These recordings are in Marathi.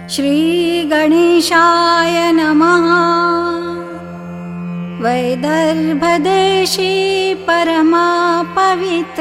श्री गणेशाय नमः। वैदर्भदेशी परमा पवित्र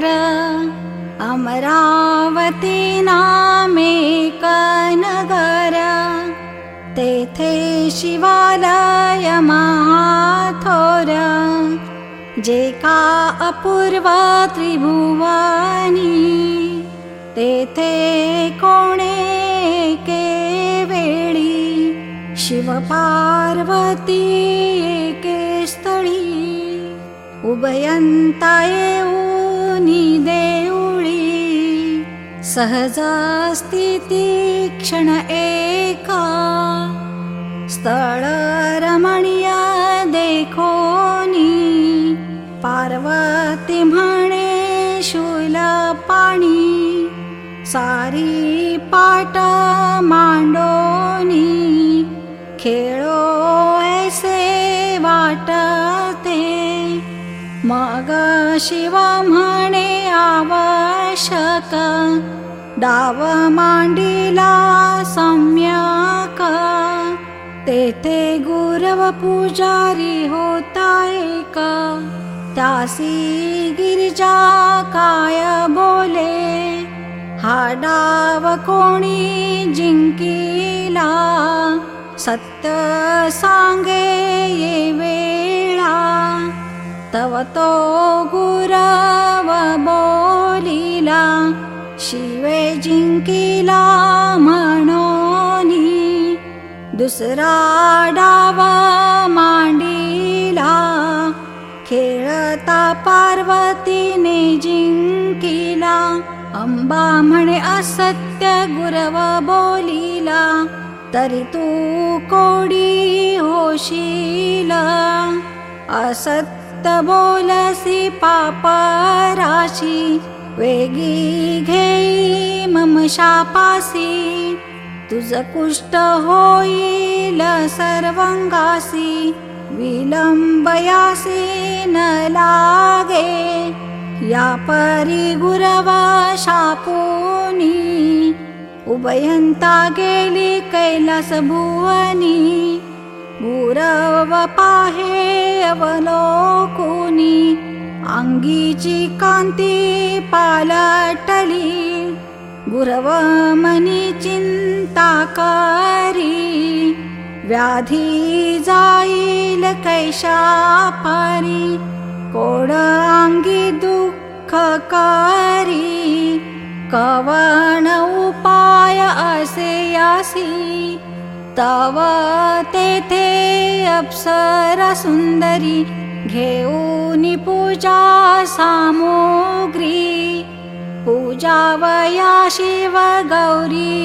अमरावती नामेक नगर, तेथे शिवालय महाथोर, जे का अपूर्व त्रिभुवनी, तेथे कोणे एके वेळी शिव पार्वती एके स्थळी, उभयंता येऊनी देऊळी, सहज स्थिती क्षण एका, स्थळ रमणीय देखोनी, पार्वती म्हणे शूल पाणी, सारी पाट मांडोनी, खेळो ऐसे वाटते, मग शिव म्हणे आवश्यक, डाव मांडिला सम्यक, तेथे गुरव पुजारी होता एक, त्यासी गिरिजा काय बोले, हा डाव कोणी जिंकिला, सत्य सांगे ये वेळा, तव तो गुरव बोलिला, शिवे जिंकिला म्हणोनी, दुसरा डाव मांडिला, खेळता पार्वतीने जिंकिला, अंबा म्हणे असत्य गुरव बोलिला, तरी तू कोडी होशील, असत्य बोलसी पाप राशी, वेगी घेई मम शापासी, तुझ कुष्ट होईल सर्वांगासी, विलंबयासी न लागे, या परी गुरव शापोनी, उभयंता गेली कैलास भुवनी, गुरव पाहे अवलोकुनी, अंगीची कांती पालटली, गुरव मनी चिंता करी, व्याधी जाईल कैशा पारी, कोड अंगी दुःखकारी, कवन उपाय असे यासी, तव तेथे अप्सरा सुंदरी, घेऊनी पूजा सामुग्री, पूजावया शिव गौरी,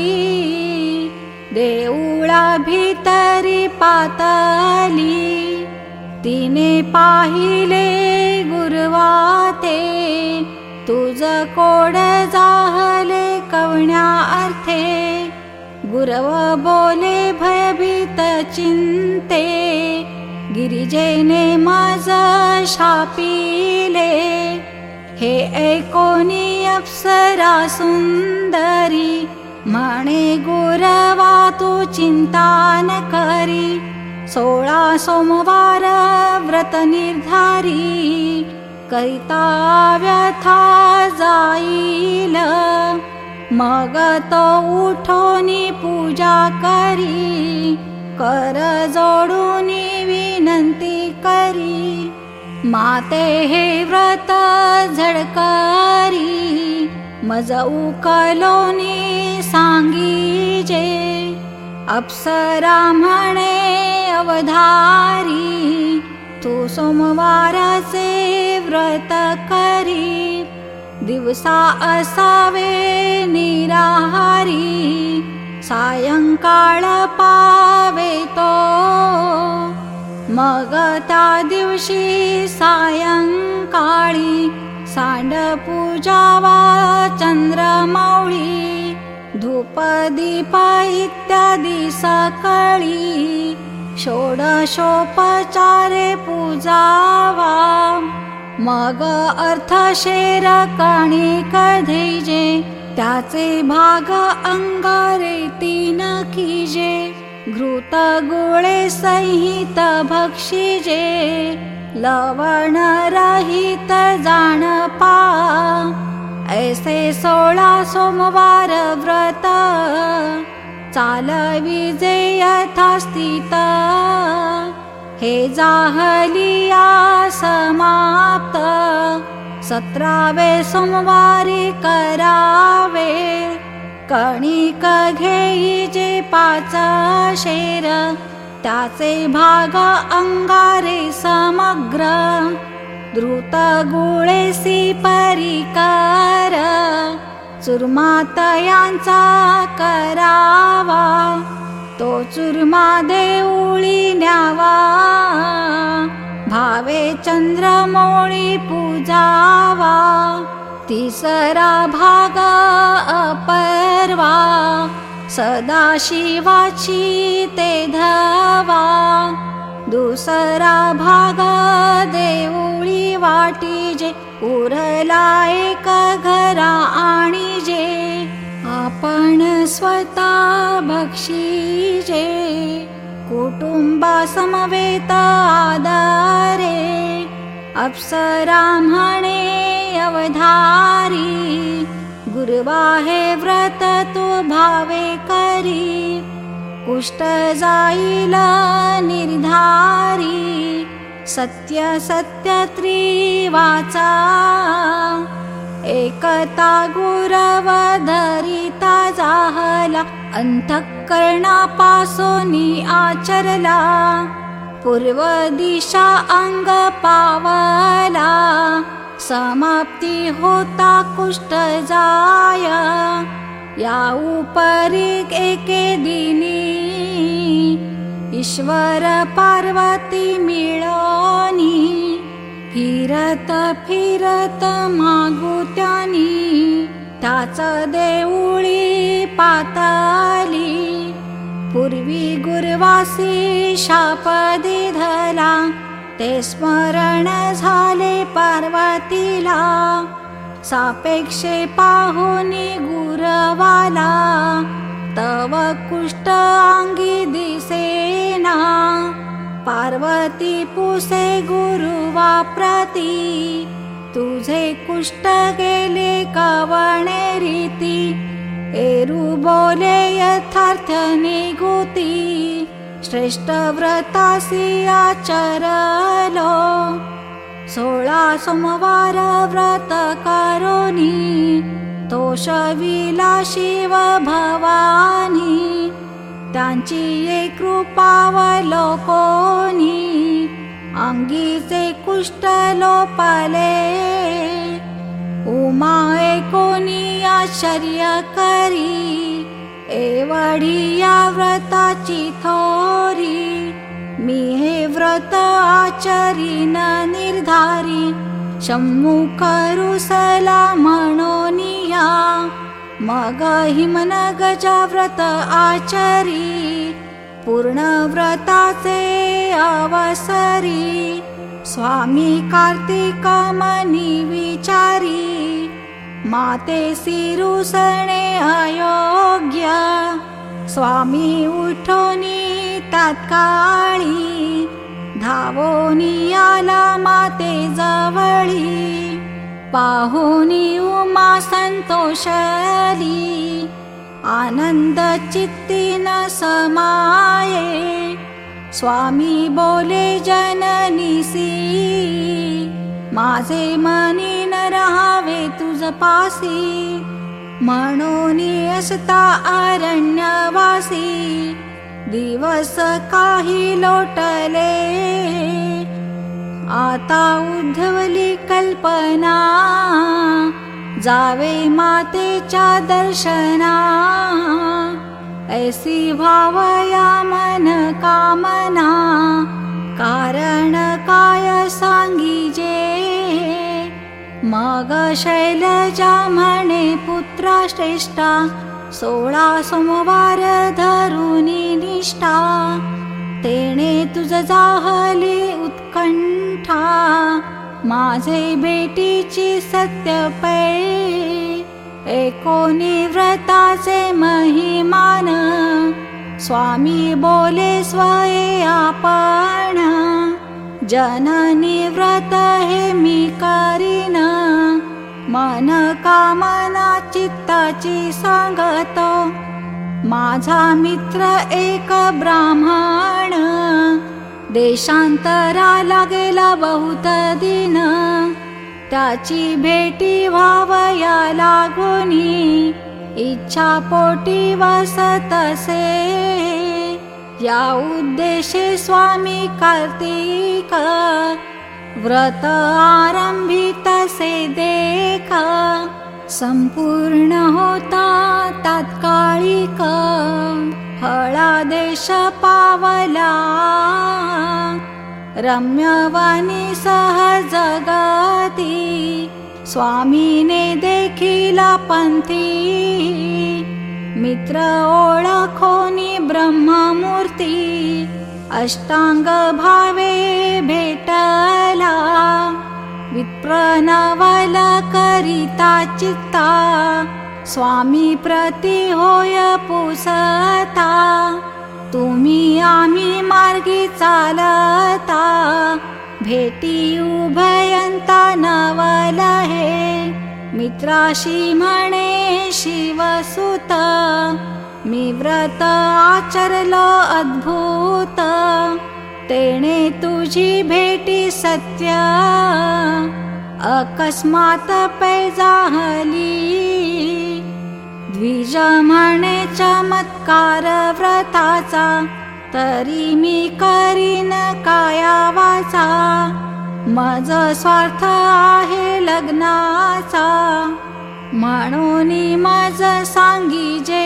देऊळा भीतरी पातली, तिने पाहिले गुरवाते, तुझ कोड जाहले कवण्या अर्थे, गुरव बोले भयभीत चिंते, गिरिजेने माझ शापिले, हे ऐकोनी अप्सरा सुंदरी, म्हणे गुरवा तू चिंता न करी, 16 सोमवार व्रत निर्धारी, करिता व्यथा जाईल, मग तो उठोनी पूजा करी, कर जोडूनी विनंती करी, माते हे व्रत झडकरी, मज उकलोनी सांगीजे, अप्सरा म्हणे अवधारी, तू सोमवाराचे व्रत करी, दिवसा असावे निराहारी, सायंकाळ पावे तो, मग त्या दिवशी सायंकाळी, सांड पूजावा चंद्रमौळी, धूप दीप इत्यादी सकळी, षोडशोपचारे पूजावा, मग अर्थ शेर कणिक धैजे, त्याचे भाग अंगारे 3 कीजे. घृत गुळे संहित भक्षिजे, लवण रहित जाण पा. ऐसे 16 सोमवार व्रत, चालविजे यथास्थित. हे जाहलिया समाप्त, 17वे सोमवारी करावे. कणिक घेईजे 5 शेर, त्याचे भाग अंगारे समग्र. द्रुत गुळेसी परिकर, चुरमा तयांचा करावा. तो चुरमा देऊळी न्यावा, भावे चंद्रमौळी पूजावा. 3रा भाग अपर्वा, सदाशिवाची ते धवा. 2रा भाग देऊळी वाटीजे, उरला एक घरा आणिजे. आपण स्वतः भक्षिजे, कुटुंबा समवेत आदरे. अप्सरा म्हणे अवधारी, गुरुवा हे व्रत तू भावे करी. कुष्ट जाईल निर्धारी, सत्य सत्य त्रिवाचा. एकता गुरव धरिता जाहला, अंतःकरणापासूनी आचरला. पूर्व दिशा अंग पावला, समाप्ती होता कुष्ट जाय. या उपरी एके दिनी, ईश्वर पार्वती मिळोनी. फिरत फिरत मागुत्यानी, त्याच देऊळी पातली. पूर्वी गुरवासी शाप दिधला, ते स्मरण झाले पार्वतीला. सापेक्षे पाहुनी गुरवाला, तव कुष्ट अंगी दिसेना. पार्वती पुसे गुरुवा प्रती, तुझे कुष्ट गेले कवणे रीती. एरू बोले यथार्थ निगुती, श्रेष्ठ व्रतासी आचरलो. 16 सोमवार व्रत करोनी, तोषविला शिव भवानी. त्यांची ये कृपावलोकोनी, अंगीचे कुष्ट लोपले. उमा एकोनी आश्चर्य करी, एवढी या व्रताची थोरी. मी हे व्रत आचरीन निर्धारी, सम्मुख रुसला म्हणोनिया. मग हिमन गजा व्रत आचरी, पूर्ण व्रताचे अवसरी. स्वामी कार्तिक मनी विचारी, मातेसी रुसणे अयोग्य. स्वामी उठोनी तात्काळी, धावोनी आला माते जवळी. पाहुनी उमा संतोषली, आनंद चित्ती न समाये. स्वामी बोले जननीसी, माझे मनी न राहावे तुझ पासी. म्हणूनी असता अरण्यवासी, दिवस काही लोटले. आता उद्धवली कल्पना, जावे मातेच्या दर्शना. ऐसी भावया मन कामना, कारण काय सांगीजे. मग शैलजा म्हणे पुत्रा श्रेष्ठा, 16 सोमवार धरुनी निष्ठा. तेणे तुझ जाहली उत्कंठा, माझे भेटीची सत्य पै एकोणी व्रताचे महिमान स्वामी बोले स्वये आपण जननी व्रत हे मी करीन मन कामना चित्ताची सांगत माझा मित्र एक ब्राह्मण देशांतराला गेला बहुत दिन त्याची भेटी व्हावया लागुनी इच्छा पोटी वसतसे या उद्देशे स्वामी कार्तिक व्रत आरंभितसे देख संपूर्ण होता तात्कालिक फळादेश पावला रम्यवाणी सहजगती स्वामीने देखिला पंथी मित्र ओळखोनी ब्रह्ममूर्ती अष्टांग भावे भेटला विप्र नवल करिता चित्ता स्वामी प्रति होय पुसता तुम्ही आम्ही मार्गी चालता भेटी उभयंता नवल हे मित्राशी म्हणे शिवसुत मी व्रत आचरलो अद्भुत तेणे तुझी भेटी सत्य अकस्मात पैजाहली द्विज म्हणे चमत्कार व्रताचा तरी मी करीन काया वाचा मज स्वार्थ आहे लग्नाचा म्हणून मज सांगीजे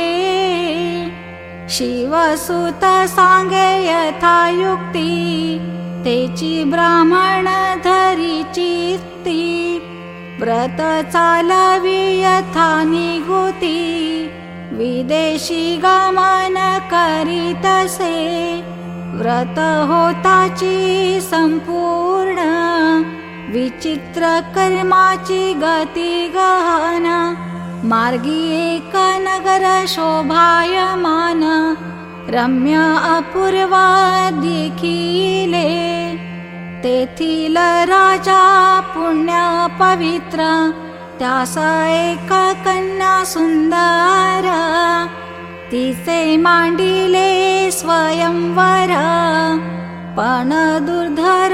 शिवसुत सांगे यथायुक्ती तेची ब्राह्मण धरी चित्ती व्रत चालवी यथा निगुती विदेशी गमन करीतसे व्रत होताची संपूर्ण विचित्र कर्माची गती गहन मार्गी एक नगर शोभायमान रम्य अपूर्वा देखिले तेथील राजा पुण्य पवित्र त्यास एक कन्या सुंदर तिचे मांडिले स्वयंवर पण दुर्धर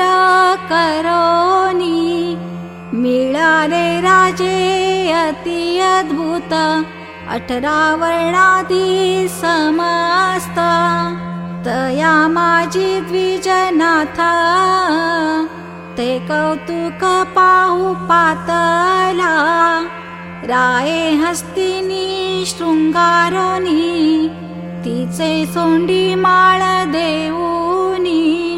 करोनी मिळाले राजे अति अद्भुत 18 वर्णादी समस्त तया माझी द्विजनाथा ते कौतुक पाहू पातला राये हस्तिनी शृंगारोनी तिचे सोंडी माळ देऊनी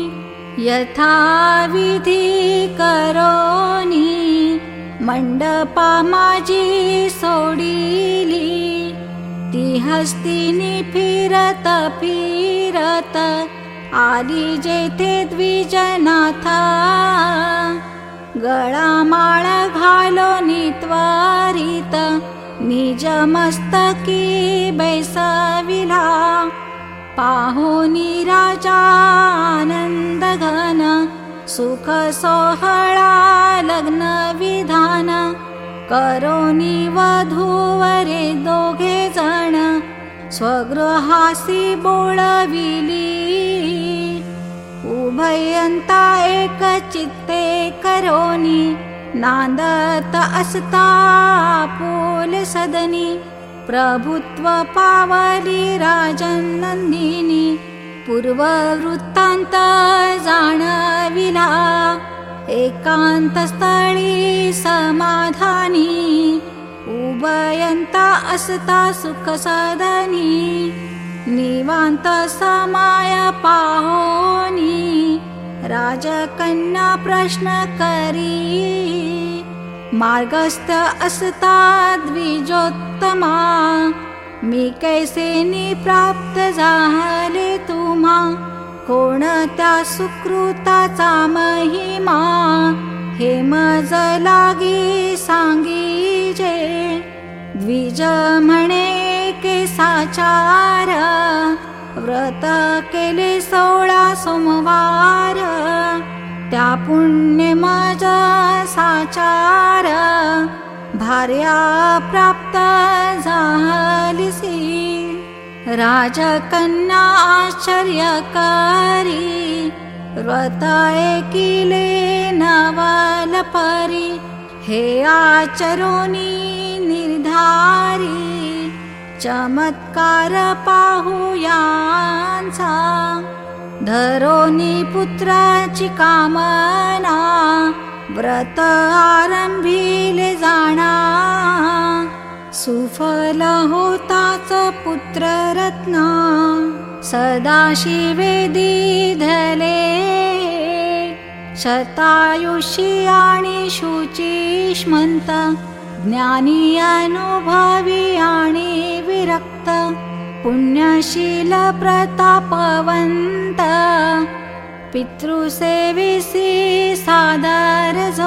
यथाविधी करोनी मंडपा माझी सोडिली ती हस्तिनी फिरत फिरत आली जेथे द्विजनाथा गळा माळ घालो त्वरित निज मस्तकी बैसविला पाहोनी राजा आनंद घन सुख सोहळा लग्न विधान करोनी वधूवरे दोघे जण स्वगृहासी बोळविली उभयंता एक चित्ते करोनी नांदत असता आपुल सदनी प्रभुत्व पावली राजनंदिनी पूर्ववृत्तांत जाणविला एकांत स्थळी समाधानी उभयंता असता सुख सदनी निवांत समाय पाहोनी राजकन्या प्रश्न करी मार्गस्थ असता द्विजोत्तमा मी कैसेनी प्राप्त झाले तुम्हा कोणत्या सुकृताचा महिमा हे मज लागी सांगीजे, द्विज म्हणे केसाचार, व्रत केले 16 सोमवार, त्या पुण्य मज साचार, भार्या प्राप्त झालीसी, राजकन्या आश्चर्यकारी, व्रत ऐकिले नवलपरी, हे आचरोनी निर्धारी, चमत्कार पाहुयांचा, धरोनी पुत्राची कामना, व्रत आरंभिले जाणा, सुफल होताच पुत्ररत्न, सदाशिवे दिधले, शतायुषी आणि शुचिष्मंत, ज्ञानी अनुभवी आणि विरक्त, पुण्यशील प्रतापवंत, पितृसेविसी सादर जो,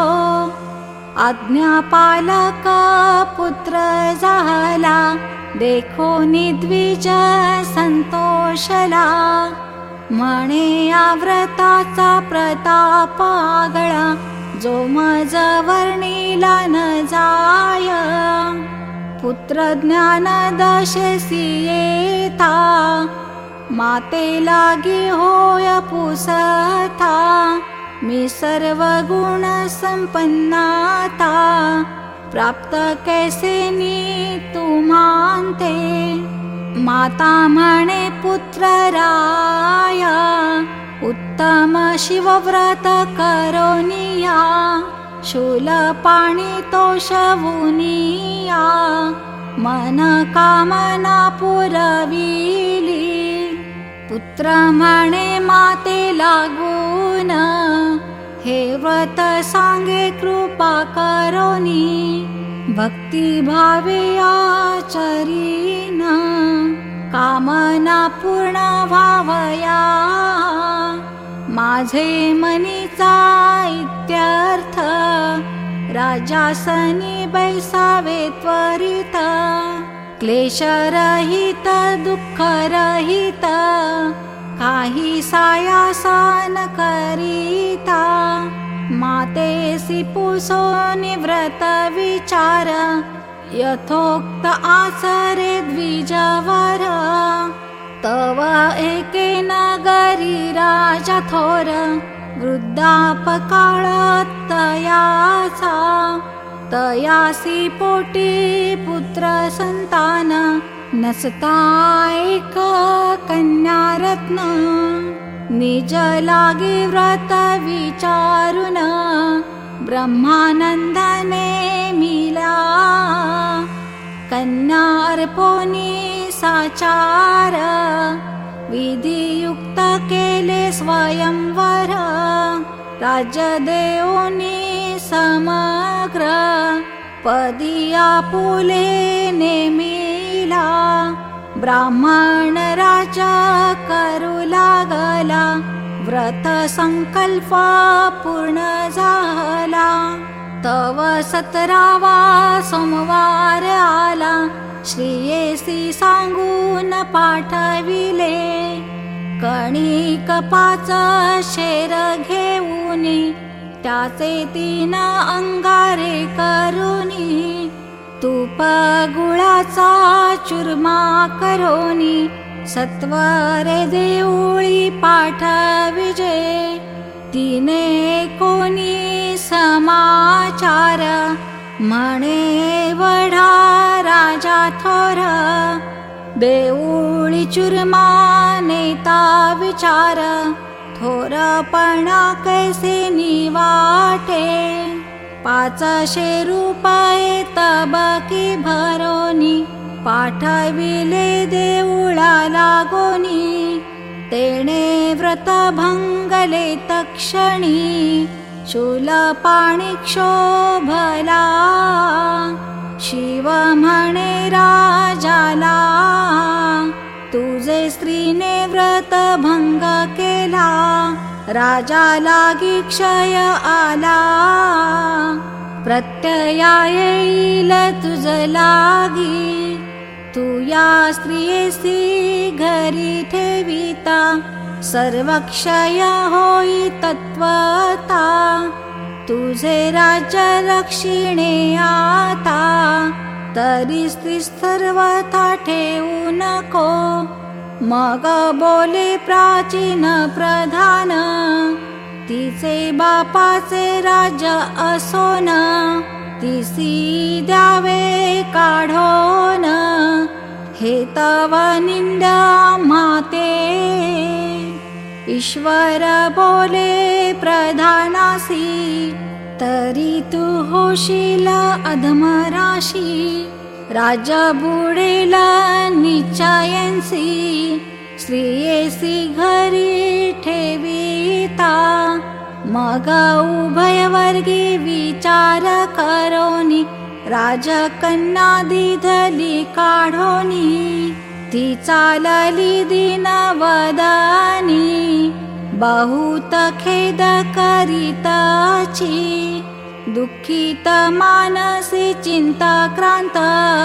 आज्ञापालक पुत्र झाला, देखो द्विज संतोषला, म्हणे या व्रताचा प्रताप आगळा, जो मज वर्णिला न जाय, पुत्र ज्ञान दशसी येता, माते लागी होय पुसता, मी सर्व गुण संपन्नाता, प्राप्त कैसेनी तुम्हांते, माता म्हणे पुत्र राया, उत्तम शिवव्रत करोनिया, शूलपाणी तोषवुनिया, मन कामना पुरविली, पुत्र म्हणे माते लागून, हे व्रत सांगे कृपा करोनी, भक्ती भावे आचरीन, कामना पूर्ण व्हावया, माझे मनीचा इत्यर्थ, राजासनी बैसावे त्वरित, क्लेशरहित दुःखरहित, काही सायासन करिता, मातेसी पुसो निव्रत विचार, यथोक्त आचरे द्विजवर, तव एके नगरी राजा थोर, वृद्धापकाळ तयाचा, तयासी पोटी पुत्र संतान, नसता एक कन्यारत्न, निज लागी व्रत विचारून, ब्रह्मानंदाने मिला, कन्या अर्पोनी साचार, विधियुक्त केले स्वयंवर, राज्य देऊनी समग्र, पदी आपुले नेमिला, ब्राह्मण राजा करू लागला, व्रत संकल्प पूर्ण झाला, तव 17वा सोमवार आला, श्रीयेसी सांगून पाठविले, कणिक 5 शेर घेऊनी, त्याचे 3 अंगारे करुनी, तूप गुळाचा चुरमा करोनी, सत्वरे देऊळी पाठविजे, 3 कोणी समाचार, म्हणे वढा राजा थोर, देऊळी चुरमा नेता विचार, थोरपणा कैसे निवाटे, 500 रुपये तबकी भरोनी, पाठविले देऊळा लागोनी, तेणे व्रत भंगले तक्षणी, शूलपाणी क्षोभला, शिव म्हणे राजाला, तुझे स्त्रीने व्रत भंग केला, राजा लागी क्षय आला, प्रत्यया येईल तुझ लागी. तू या स्त्रियेसी घरी ठेविता, सर्व क्षय होई तत्वता. तुझे राज्य रक्षिणे आता, तरी स्त्री सर्वथा ठेवू नको. मग बोले प्राचीन प्रधान, तिचे बापाचे राज्य असोन, तिसी द्यावे काढोन. हे तव निंद आम्हाते. ईश्वर बोले प्रधानासी, तरी तू होशील अधमराशी. राज्य बुडेल निश्चयेंसी, स्त्रियेसी घरी ठेविता. मग उभयवर्गी विचार करोनी, राजकन्या दिधली काढोनी. ती चालली दीनवदनी, बहुत खेद करीताची. दुःखित मानसी चिंताक्रांत,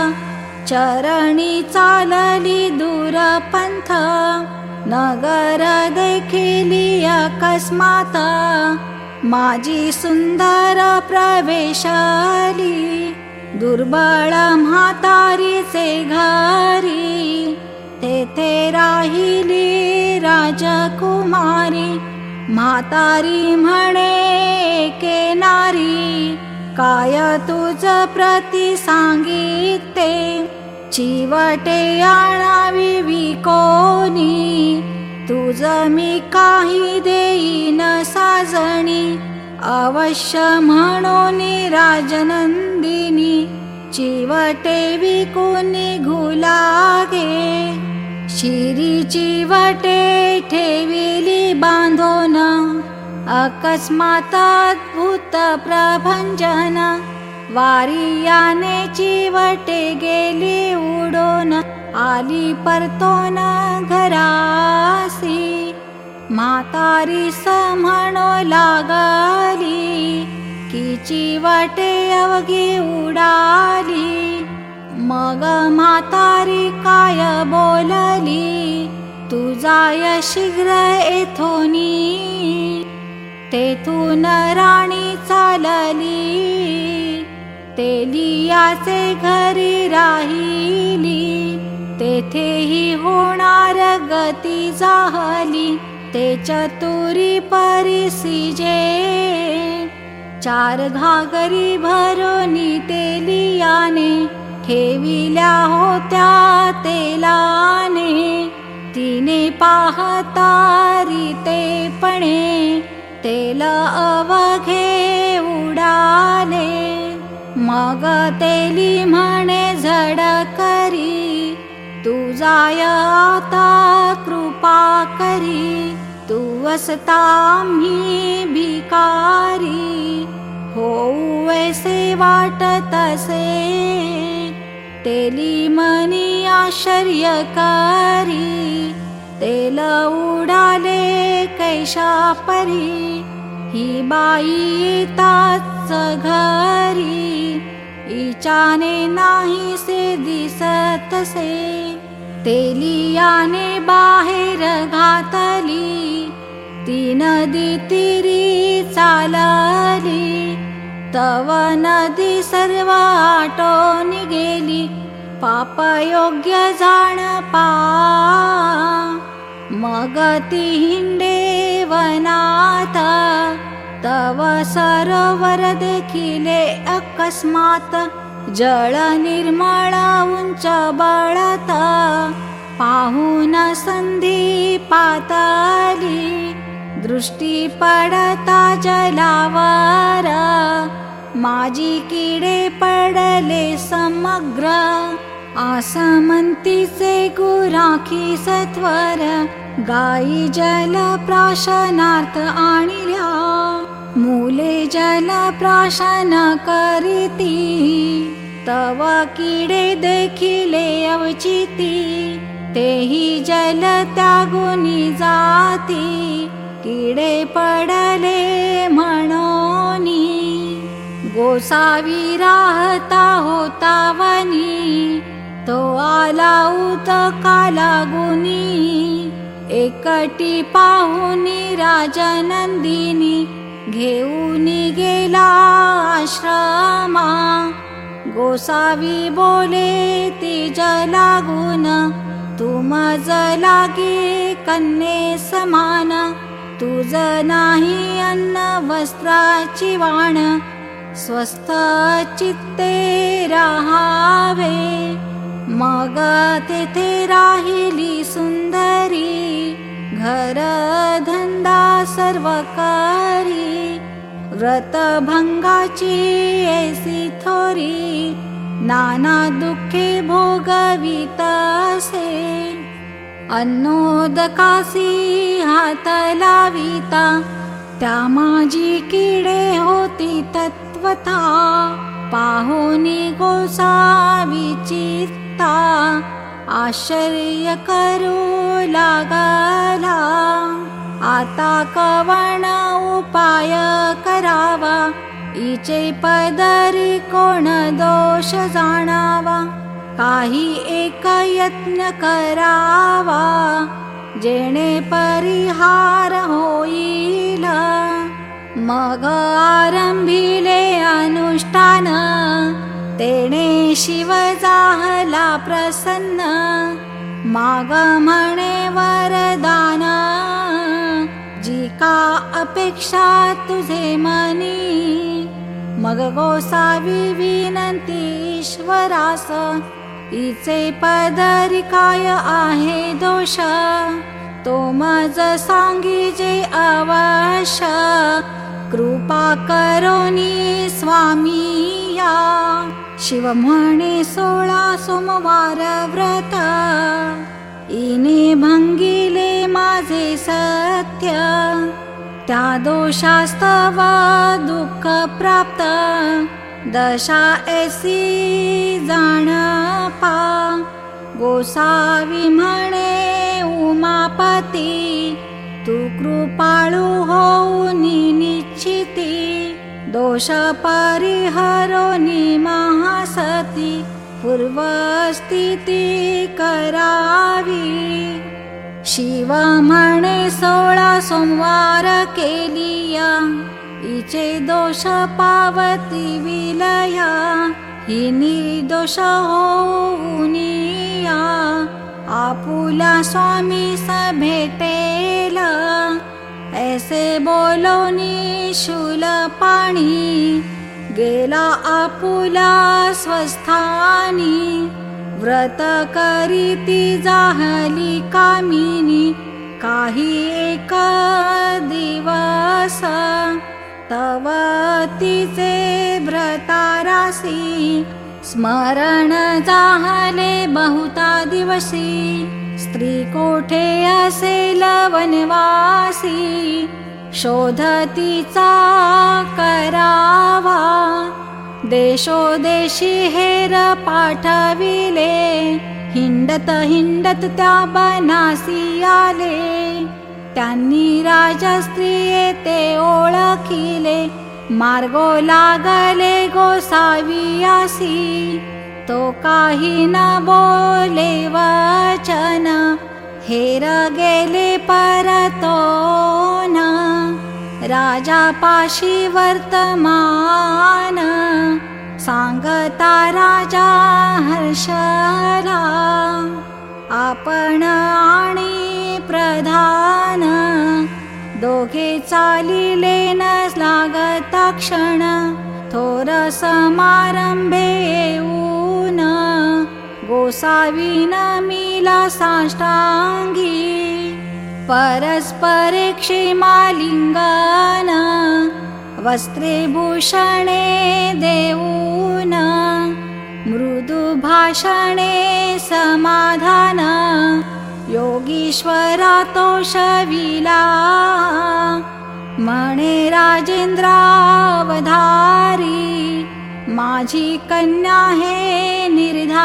चरणी चालली दूरपंथ. नगर देखिली अकस्मात, माझी सुंदर प्रवेशली. दुर्बळ म्हातारीचे घरी, तेथे राहिली राजकुमारी. म्हातारी म्हणे एके नारी, काय तुझ प्रति सांगिते. चिवटे आणावी विकोनी, तुझ मी काही देईन साजणी. अवश्य म्हणून राजनंदिनी, चिवटे विकून घुलागे. शिरी चिवटे ठेविली बांधोन, अकस्मात अद्भुत प्रभंजन. वारियाने चिवटे गेली उडून, आली परतोन घरासी. म्हातारी म्हणू लागली, की चिवटे अवघी उडाली. मग म्हातारी काय बोलली, तू जाय शीघ्र येथोनी. तेथून राणी चालली, तेलियाचे घरी राहिली. तेथेही होणार गती झाली, ते चतुरी परिसिजे. 4 घागरी भरोनी तेलियाने, ठेविल्या होत्या तेलाने. तिने पाहता रीतेपणे, तेल अवघे उडाले. मग तेली म्हणे झडकरी, तू जाय आता कृपा करी. तू असता आम्ही भिकारी, होऊ ऐसे वाटतसे. तेली मनी आश्चर्यकारी, तेल उडाले कैशा परी. ही बाई येताच घरी, इचाने नाही से दिसतसे. तेलियाने बाहेर घातली, ती नदी तीरी चालली. तव नदी सर्व आटोन गेली, पाप योग्य जाण पा. मग ती हिंडे वनात, तव सरोवर देखिले अकस्मात. जळ निर्मळ उंच बळत, पाहून संधी पातली. दृष्टी पडता जलावर, माझी किडे पडले समग्र. आसमंतीचे गुराखी सत्वर, गायी जल प्राशनार्थ आणिल्या. मुले जल प्राशन करीती, तव किडे देखिले अवचिती. तेही जल त्यागुनी जाती, किडे पडले म्हणोनी, गोसावी राहता होता वनी, तो आला उदका लागुनी, एकटी पाहुनी राजनंदिनी, घेऊनी गेला आश्रमा. गोसावी बोले तेज लागून, तू मज लागे कन्ये समान, तुझ नाही अन्न वस्त्राची वाण, स्वस्थ चित्ते राहावे. मग तेथे राहिली सुंदरी, घर धंदा सर्व करी, व्रतभंगाची ऐसी थोरी, नाना दुःखे भोगवीत असे. अन्नोदकासी हात लाविता, त्या माझी किडे होती तत्वता. पाहुनी गोसावी चित्ता, आश्चर्य करू लागला. आता कवण उपाय करावा, इचे पदरी कोण दोष जाणावा. काही एक यत्न करावा, जेणे परिहार होईल. मग आरंभिले अनुष्ठान, तेणे शिव झाला प्रसन्न. माग म्हणे वरदान, जी का अपेक्षा तुझे मनी. मग गोसावी विनंती ईश्वरास, इचे पदरी काय आहे दोष. तो मज सांगी जे अवश्य, कृपा करोनी स्वामी या. शिव म्हणे 16 सोमवार व्रत, इने भंगिले माझे सत्य. त्या दोषास्तव दुःख प्राप्त, दशा ऐसी जाण पा. गोसावी म्हणे उमापती, तू कृपाळू होऊनी निश्चिती. दोष परिहरोनी महासती, पूर्वस्थिती करावी. शिव म्हणे 16 सोमवार केलिया, इचे दोष पावती विलया. ही निर्दोष होऊनिया, आपुला स्वामी भेटेल. ऐसे बोलोनी शूल पाणी, गेला आपुला स्वस्थानी. व्रत करीती जाहली कामिनी, काही एक दिवस. तव तिचे व्रतारासी, स्मरण जाहले बहुता दिवसी. स्त्री कोठे असेल वनवासी, शोध तिचा करावा. देशोदेशी हेर पाठविले, हिंडत हिंडत त्या बनासी आले. त्यांनी राजस्त्री येते ओळखिले, मार्गो लागले गोसावियासी. तो काही न बोले वचन, हेर गेले परतोन. राजा पाशी वर्तमान, सांगता राजा हर्षला. आपण आणि प्रधान, दोघे चालिले न लागता क्षण. थोर समारंभे येऊन, गोसावी नमिला साष्टांगी. परस्परे क्षेमालिंगन, वस्त्रे भूषणे देऊन. मृदु भाषणे समाधान, योगीश्वरा तोषविला. म्हणे राजेंद्रावधारी, माझी कन्या हे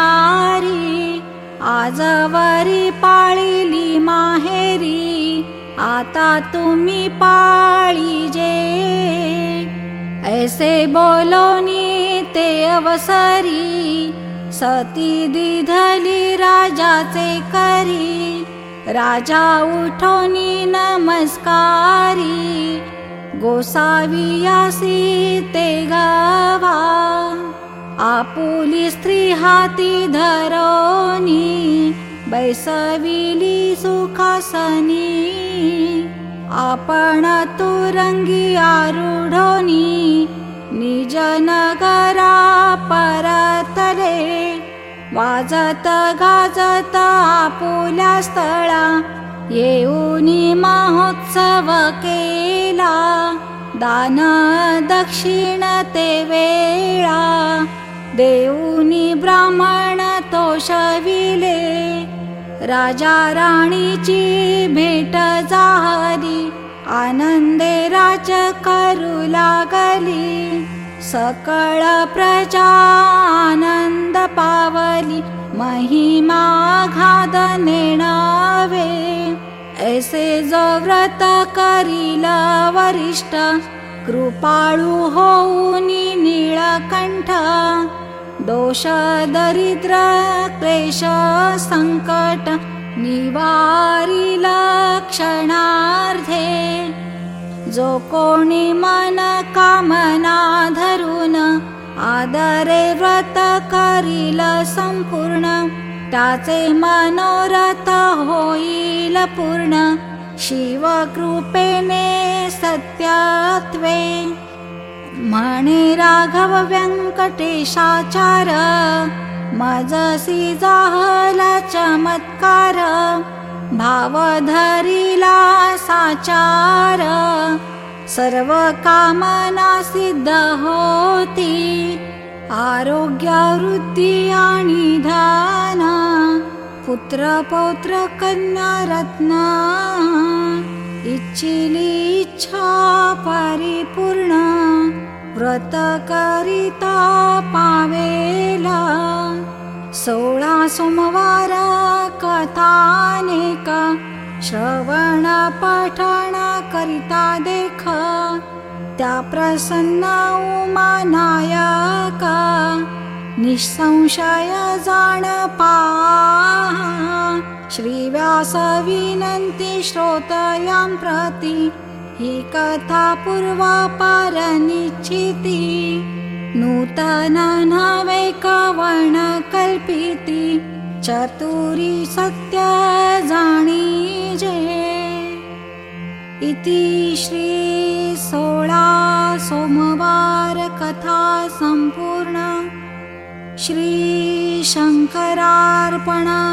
निर्धारी. आजवरी पाळिली माहेरी, आता तुम्ही पाळीजे. ऐसे बोलोनी ते अवसरी, सती दिधली राजाचे करी. राजा उठोनी नमस्कारी, गोसावियासी ते गावा. आपुली स्त्री हाती धरोनी, बैसविली सुखासनी. आपण तुरंगी आरूढोनी, निज नगरा परतले. वाजत गाजत आपुल्या स्थळा, येऊनी महोत्सव केला. दान दक्षिण ते वेळा, देऊनी ब्राह्मण तोषविले. राजा राणीची भेट झाली, आनंदे राज करू लागली. सकळ प्रजा आनंद पावली, महिमा घाद नेणावे. ऐसे जो व्रत करील वरिष्ठ, कृपाळू होऊनी नीळकंठ. दोष दरिद्र क्लेश संकट, निवारील क्षणार्धे. जो कोणी मन कामना धरून, आदरे व्रत करील संपूर्ण. त्याचे मनोरथ होईल पूर्ण, शिवकृपेने सत्यात्वे. म्हणे राघव व्यंकटेशाचार, मजसी जाहला चमत्कार. भाव धरिला साचार, सर्व कामना सिद्ध होती. आरोग्य वृद्धी आणि धन, पुत्र पौत्र कन्या रत्न. इच्छिली इच्छा परिपूर्ण, व्रत करिता पावेला. 16 सोमवार कथानेक, श्रवण पठण करिता देख. त्या प्रसन्न उमानायक, निसंशय जाण पाहा. श्री व्यास विनंती श्रोतयां प्रति, ही कथा पूर्वापार निश्चिती. नूतन नवे कवण कल्पिती, चतुरी सत्य जाणीजे. इति श्री 16 सोमवार कथा संपूर्ण. श्री शंकरार्पण.